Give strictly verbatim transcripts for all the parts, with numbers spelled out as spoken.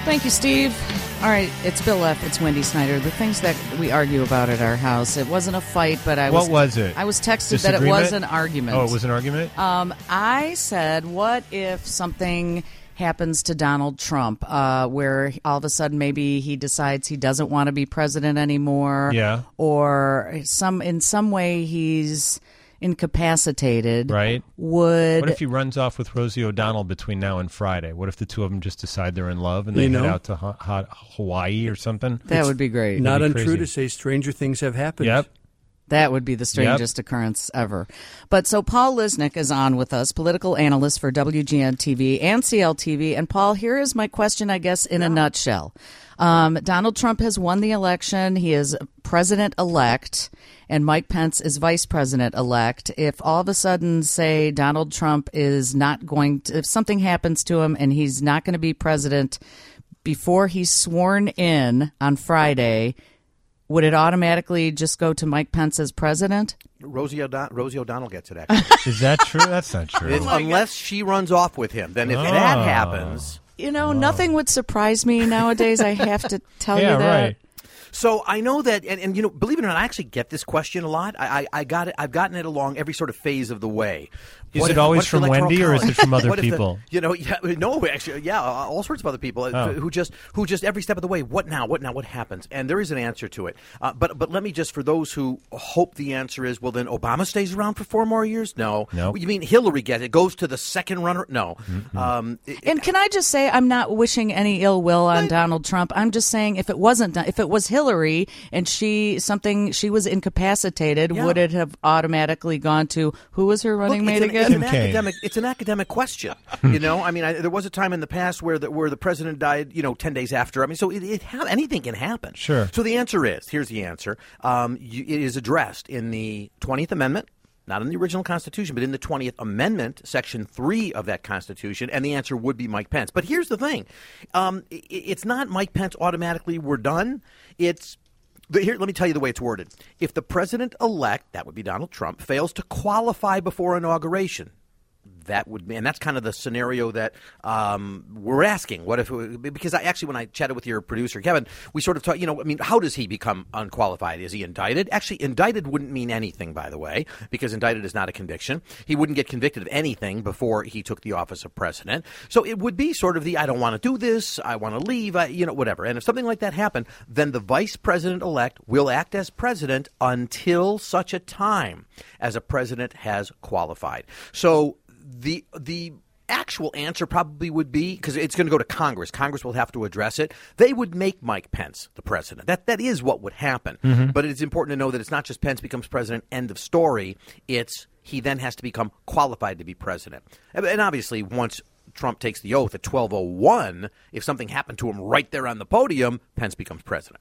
Thank you, Steve. All right, it's Bill F. It's Wendy Snyder. The things that we argue about at our house, it wasn't a fight, but I was... What was it? I was texted that it was an argument. Oh, it was an argument? Um, I said, what if something happens to Donald Trump, uh, where all of a sudden maybe he decides he doesn't want to be president anymore, yeah, or some in some way he's incapacitated, right? Would what if he runs off with Rosie O'Donnell between now and Friday? What if the two of them just decide they're in love and they you head know, out to ha- ha- Hawaii or something? That it's would be great. Not be untrue crazy. to say stranger things have happened. Yep. That would be the strangest yep. occurrence ever. But so Paul Lisnick is on with us, political analyst for W G N T V and C L T V. And Paul, here is my question, I guess, in yeah. a nutshell. Um, Donald Trump has won the election. He is president-elect, and Mike Pence is vice president-elect. If all of a sudden, say, Donald Trump is not going to, if something happens to him and he's not going to be president before he's sworn in on Friday, would it automatically just go to Mike Pence as president? Rosie, O'Don- Rosie O'Donnell gets it, actually. Is that true? That's not true. It, unless she runs off with him. Then if oh. that happens... You know, oh. nothing would surprise me nowadays, I have to tell yeah, you that. Right. So I know that, and, and you know, believe it or not, I actually get this question a lot. I, I, I got it. I've gotten it along every sort of phase of the way. Is what it if, always from Wendy, college? or is it from other people? The, you know, yeah, no, actually, yeah, all sorts of other people oh. who just, who just every step of the way. What now? What now? What happens? And there is an answer to it. Uh, but, but let me just, for those who hope the answer is, well, then Obama stays around for four more years. No, no. You mean Hillary gets it? Goes to the second runner? No. Mm-hmm. Um, it, and can I just say, I'm not wishing any ill will on what? Donald Trump. I'm just saying, if it wasn't, if it was Hillary and she something she was incapacitated, yeah. would it have automatically gone to who was her running Look, mate an, again? It's an academic. It's an academic question. You know, I mean, I, there was a time in the past where the, where the president died, you know, ten days after. I mean, so it, it ha- anything can happen. Sure. So the answer is, here's the answer. Um, you, it is addressed in the twentieth Amendment, not in the original Constitution, but in the twentieth Amendment, Section three of that Constitution, and the answer would be Mike Pence. But here's the thing. Um, it, it's not Mike Pence automatically, we're done. It's Here, let me tell you the way it's worded. If the president-elect, that would be Donald Trump, fails to qualify before inauguration, that would be, and that's kind of the scenario that um, we're asking. What if, because I actually, when I chatted with your producer, Kevin, we sort of talked, you know, I mean, how does he become unqualified? Is he indicted? Actually, indicted wouldn't mean anything, by the way, because indicted is not a conviction. He wouldn't get convicted of anything before he took the office of president. So it would be sort of the, I don't want to do this, I want to leave, I, you know, whatever. And if something like that happened, then the vice president-elect will act as president until such a time as a president has qualified. So The the actual answer probably would be, because it's going to go to Congress. Congress will have to address it. They would make Mike Pence the president. That That is what would happen. Mm-hmm. But it's important to know that it's not just Pence becomes president, end of story. It's he then has to become qualified to be president. And, and obviously, once Trump takes the oath at twelve oh one, if something happened to him right there on the podium, Pence becomes president.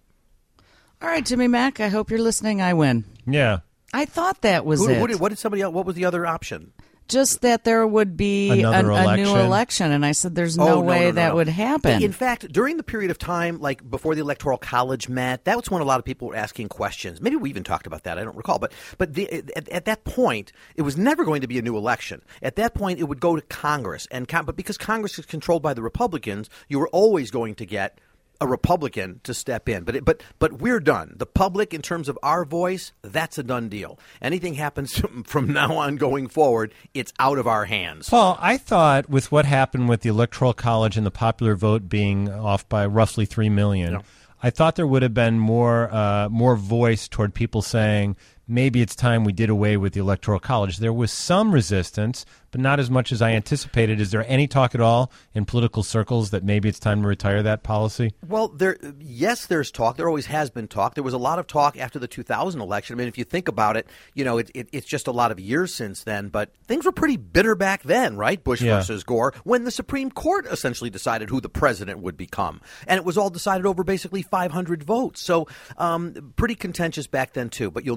All right, Jimmy Mack, I hope you're listening. I win. Yeah. I thought that was Who, it. What did, what did somebody else, what was the other option? Just that there would be a, a new election, and I said there's no, oh, no way no, no, that no. would happen. In fact, during the period of time, like before the Electoral College met, that was when a lot of people were asking questions. Maybe we even talked about that. I don't recall. But but the, at, at that point, it was never going to be a new election. At that point, it would go to Congress. and But because Congress is controlled by the Republicans, you were always going to get a Republican to step in. But it, but but we're done. The public, in terms of our voice, that's a done deal. Anything happens from now on going forward, it's out of our hands. Paul, I thought with what happened with the Electoral College and the popular vote being off by roughly three million, yeah. I thought there would have been more uh, more voice toward people saying, maybe it's time we did away with the Electoral College. There was some resistance, but not as much as I anticipated. Is there any talk at all in political circles that maybe it's time to retire that policy? Well, there, yes, there's talk. There always has been talk. There was a lot of talk after the two thousand election. I mean, if you think about it, you know, it, it, it's just a lot of years since then. But things were pretty bitter back then, right? Bush yeah. versus Gore, when the Supreme Court essentially decided who the president would become. And it was all decided over basically five hundred votes. So um, pretty contentious back then, too. But you'll notice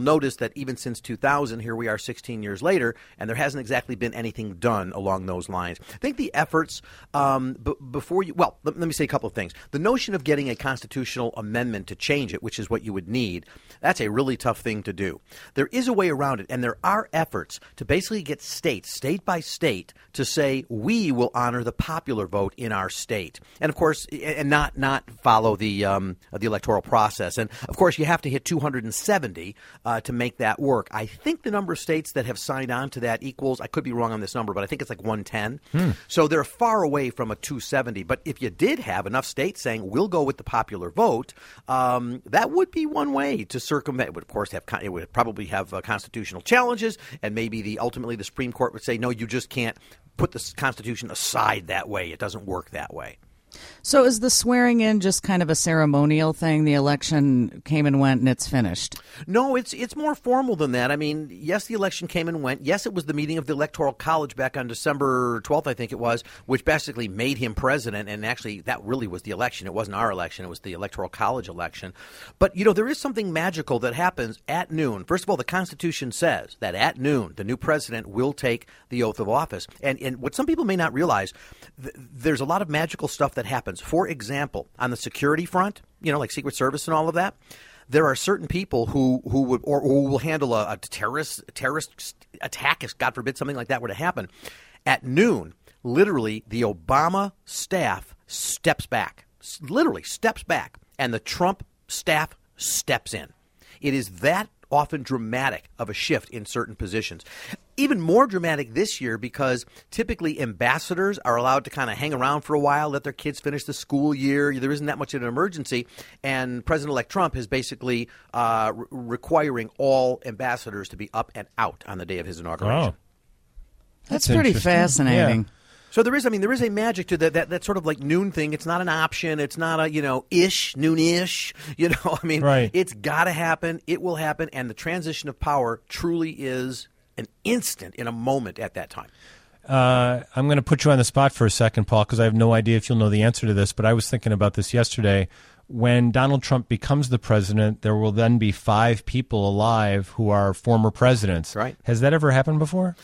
that even since two thousand, here we are sixteen years later, and there hasn't exactly been anything done along those lines. I think the efforts um, b- before you, well, let, let me say a couple of things. The notion of getting a constitutional amendment to change it, which is what you would need, that's a really tough thing to do. There is a way around it, and there are efforts to basically get states, state by state, to say we will honor the popular vote in our state, and of course, and not not follow the um, the electoral process. And of course, you have to hit two hundred seventy uh, to make that work. I think the number of states that have signed on to that equals, I could be wrong on this number, but I think it's like one ten. Hmm. So they're far away from a two seventy. But if you did have enough states saying we'll go with the popular vote, um, that would be one way to circumvent. It would, of course, have it would probably have uh, constitutional challenges, and maybe the ultimately the Supreme Court would say, no, you just can't put the Constitution aside that way. It doesn't work that way. So is the swearing in just kind of a ceremonial thing? The election came and went and it's finished? No, it's it's more formal than that. I mean, yes, the election came and went. Yes, it was the meeting of the Electoral College back on December twelfth, I think it was, which basically made him president. And actually, that really was the election. It wasn't our election. It was the Electoral College election. But, you know, there is something magical that happens at noon. First of all, the Constitution says that at noon, the new president will take the oath of office. And, and what some people may not realize, th- there's a lot of magical stuff that happens. For example, on the security front, you know, like Secret Service and all of that, there are certain people who, who would or who will handle a, a terrorist terrorist attack if, God forbid, something like that were to happen. At noon, literally, the Obama staff steps back, literally steps back, and the Trump staff steps in. It is that often dramatic of a shift in certain positions. Even more dramatic this year because typically ambassadors are allowed to kind of hang around for a while, let their kids finish the school year. There isn't that much of an emergency. And President-elect Trump is basically uh, re- requiring all ambassadors to be up and out on the day of his inauguration. Oh. That's, That's pretty fascinating. Yeah. So there is, I mean, there is a magic to that, that, that sort of like noon thing. It's not an option. It's not a, you know, ish, noon-ish. You know, I mean, right. It's got to happen. It will happen. And the transition of power truly is an instant in a moment at that time. Uh, I'm going to put you on the spot for a second, Paul, because I have no idea if you'll know the answer to this, but I was thinking about this yesterday. When Donald Trump becomes the president, there will then be five people alive who are former presidents. Right. Has that ever happened before?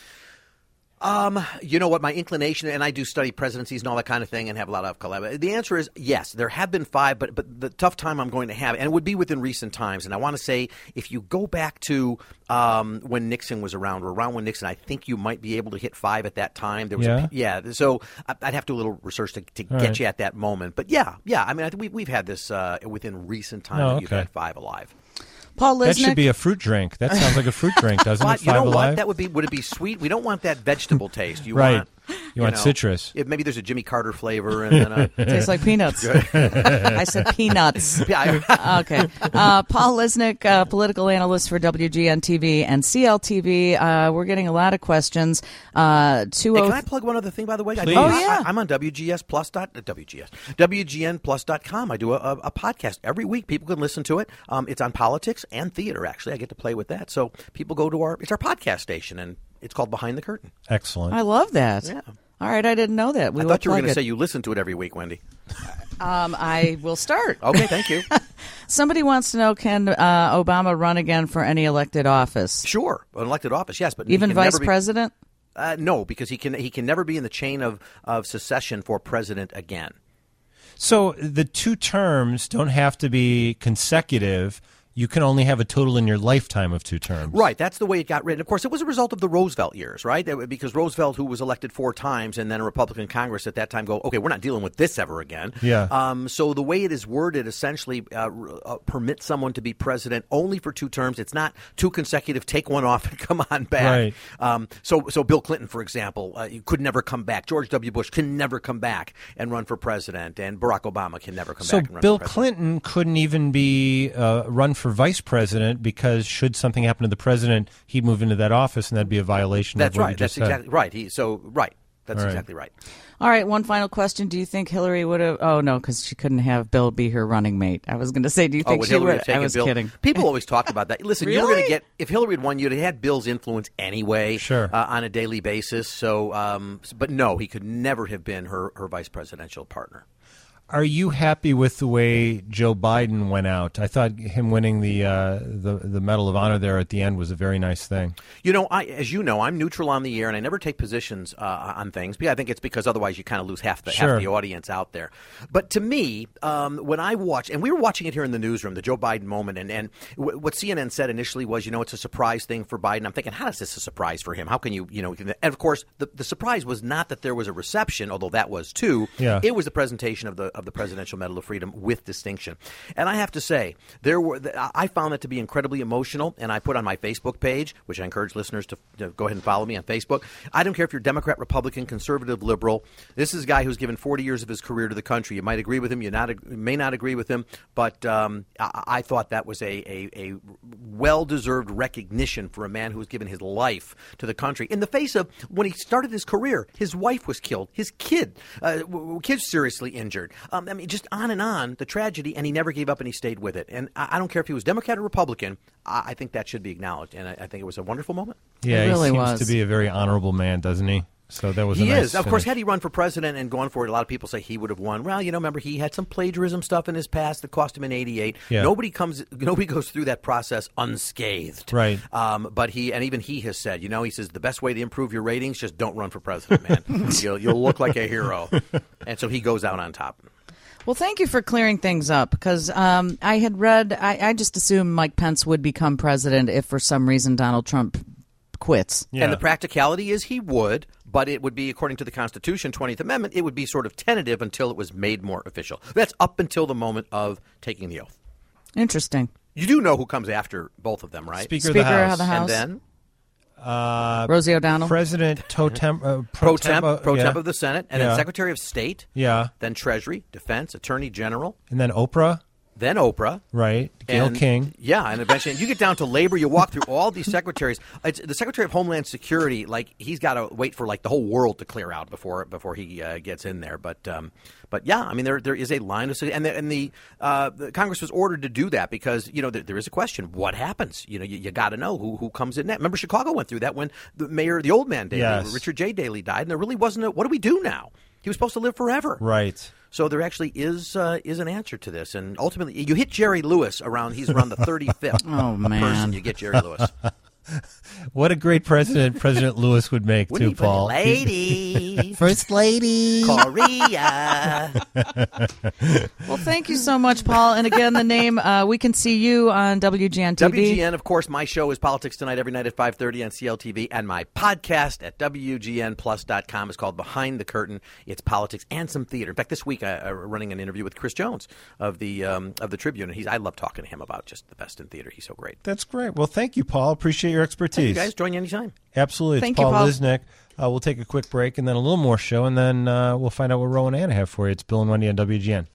Um, you know what, my inclination, and I do study presidencies and all that kind of thing and have a lot of collab. The answer is yes, there have been five, but but the tough time I'm going to have, and it would be within recent times, and I want to say if you go back to um, when Nixon was around, or around when Nixon, I think you might be able to hit five at that time. There was yeah. A, yeah, so I'd have to do a little research to, to get right. you at that moment. But yeah, yeah, I mean, I think we, we've had this uh, within recent times. Oh, that okay. You've had five alive. Paul Lisnek. That should be a fruit drink. That sounds like a fruit drink, doesn't But it? you know Five what? Alive? That would be. Would it be sweet? We don't want that vegetable taste. You right. want. You, you want know, citrus. If maybe there's a Jimmy Carter flavor and then a Tastes like peanuts. I said peanuts. Okay. Uh, Paul Lisnek, uh, political analyst for W G N T V and C L T V. Uh, we're getting a lot of questions. Uh, hey, can I plug one other thing, by the way? Please. Oh, yeah. I, I'm on W G S Plus. Dot, uh, W G S. W G N Plus dot com. I do a, a, a podcast every week. People can listen to it. Um, it's on politics and theater, actually. I get to play with that. So people go to our, it's our podcast station, and it's called Behind the Curtain. Excellent. I love that. Yeah. All right, I didn't know that. We I will thought you were plug going to it. say you listen to it every week, Wendy. Um, I will start. Okay, thank you. Somebody wants to know, can uh, Obama run again for any elected office? Sure, an elected office, yes, but he Even can vice never be- president? Uh, no, because he can he can never be in the chain of, of succession for president again. So the two terms don't have to be consecutive. You can only have a total in your lifetime of two terms. Right. That's the way it got written. Of course, it was a result of the Roosevelt years, right? Because Roosevelt, who was elected four times, and then a Republican Congress at that time go, okay, we're not dealing with this ever again. Yeah. Um, so the way it is worded essentially uh, uh, permits someone to be president only for two terms. It's not two consecutive, take one off and come on back. Right. Um, so, so Bill Clinton, for example, uh, could never come back. George W. Bush can never come back and run for president, and Barack Obama can never come So back and run Bill for president. Clinton couldn't even be uh, run for vice president because should something happen to the president, he'd move into that office, and that'd be a violation That's of what right. you just That's said. exactly right. He, so, right. That's All right. exactly right. All right, one final question. Do you think Hillary would have? Oh, no, because she couldn't have Bill be her running mate. I was going to say, do you Oh, think would she Hillary would? have taken I was Bill? kidding. People always talk about that. Listen, you were going Really? to get, if Hillary had won, you'd have had Bill's influence anyway, Sure. uh, on a daily basis. So, um, but no, he could never have been her, her vice presidential partner. Are you happy with the way Joe Biden went out? I thought him winning the uh, the the Medal of Honor there at the end was a very nice thing. You know, I, as you know, I'm neutral on the air, and I never take positions uh, on things. But I think it's because otherwise you kind of lose half the Sure. half the audience out there. But to me, um, when I watch, and we were watching it here in the newsroom, the Joe Biden moment, and and w- what C N N said initially was, you know, it's a surprise thing for Biden. I'm thinking, how is this a surprise for him? How can you, you know? And of course, the, the surprise was not that there was a reception, although that was too. Yeah. It was the presentation of the of the Presidential Medal of Freedom with distinction. And I have to say, there were I found that to be incredibly emotional, and I put on my Facebook page, which I encourage listeners to, to go ahead and follow me on Facebook. I don't care if you're Democrat, Republican, conservative, liberal. This is a guy who's given forty years of his career to the country. You might agree with him, you not you may not agree with him, but um, I, I thought that was a, a, a well-deserved recognition for a man who has given his life to the country. In the face of, when he started his career, his wife was killed, his kid, uh, kid seriously injured. Um, I mean, just on and on, the tragedy, and he never gave up and he stayed with it. And I, I don't care if he was Democrat or Republican, I, I think that should be acknowledged. And I, I think it was a wonderful moment. Yeah, It really he seems was. to be a very honorable man, doesn't he? So that was a He nice is. Of course, finish. had he run for president and gone for it, a lot of people say he would have won. Well, you know, remember, he had some plagiarism stuff in his past that cost him in eighty-eight. Yeah. Nobody comes, nobody goes through that process unscathed. Right. Um, but he, and even he has said, you know, he says the best way to improve your ratings, just don't run for president, man. you'll, you'll look like a hero. And so he goes out on top. Well, thank you for clearing things up, because um, I had read, I, I just assumed Mike Pence would become president if for some reason Donald Trump quits. Yeah. And the practicality is he would, but it would be, according to the Constitution, twentieth Amendment, it would be sort of tentative until it was made more official. That's up until the moment of taking the oath. Interesting. You do know who comes after both of them, right? Speaker, Speaker of the House. of the House. And then Uh, Rosie O'Donnell. President Totem, uh, pro temp, uh, pro yeah. temp of the Senate, and Yeah. then Secretary of State, Yeah. then Treasury, Defense, Attorney General, And then Oprah, then Oprah. right? Gail and, King. Yeah, and eventually and you get down to labor, you walk through all these secretaries. It's, the Secretary of Homeland Security, like, he's got to wait for, like, the whole world to clear out before before he uh, gets in there. But, um, but yeah, I mean, there there is a line of – and the, and the, uh, the Congress was ordered to do that because, you know, there, there is a question. What happens? You know, you, you got to know who, who comes in next. Remember, Chicago went through that when the mayor, the old man Daley, Yes. Richard J. Daley, died, and there really wasn't a – what do we do now? He was supposed to live forever. Right. So there actually is uh, is an answer to this, and ultimately, you hit Jerry Lewis around. He's around the thirty-fifth Oh, man. person. You get Jerry Lewis. What a great president President Lewis would make, Wouldn't too, he put Paul. lady, First Lady. Korea. Well, thank you so much, Paul. And again, the name, uh, we can see you on W G N T V. W G N, of course, my show is Politics Tonight every night at five thirty on C L T V, and my podcast at W G N plus dot com is called Behind the Curtain. It's politics and some theater. In fact, this week I'm running an interview with Chris Jones of the um, of the Tribune, and he's I love talking to him about just the best in theater. He's so great. That's great. Well, thank you, Paul. Appreciate your expertise. Thank you guys, join you anytime. Absolutely. It's Thank you, Paul, Paul. Lisnick. Uh, we'll take a quick break and then a little more show, and then uh, we'll find out what Rowan and Anna have for you. It's Bill and Wendy on W G N.